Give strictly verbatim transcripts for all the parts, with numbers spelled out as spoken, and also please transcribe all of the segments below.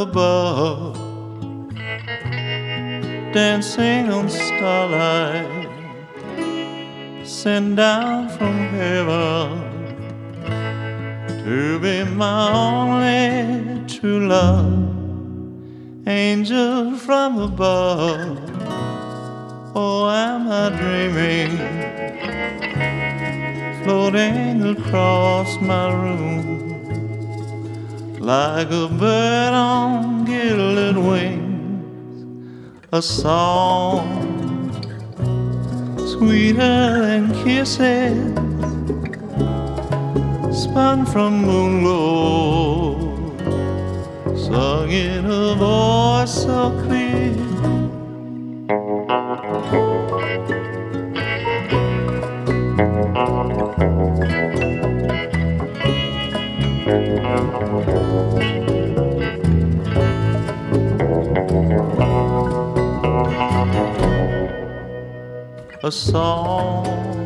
above, dancing on starlight, sent down from heaven to be my only true love. Angel from above, oh, am I dreaming, floating across my room like a bird on gilded wings, a song sweeter than kisses spun from moonglow, sung in a voice so clear. A song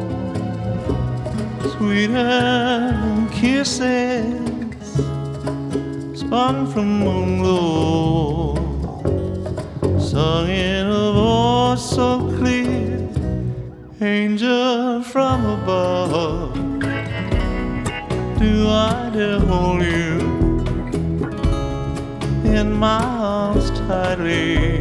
sweeter than kisses spun from moonglow, sung in a voice so clear. Angel from above, do I dare hold you in my arms tightly,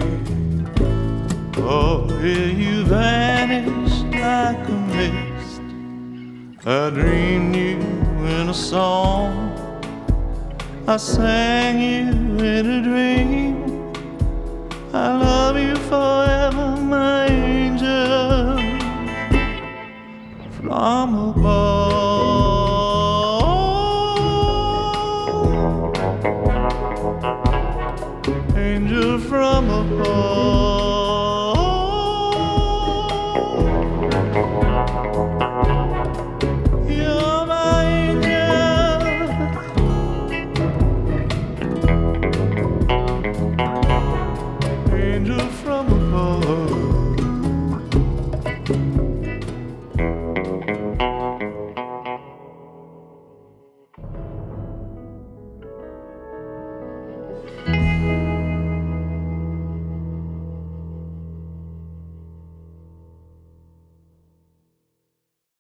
or will you vanish like a mist? I dreamed you in a song, I sang you in a dream. I love you forever, my angel from above.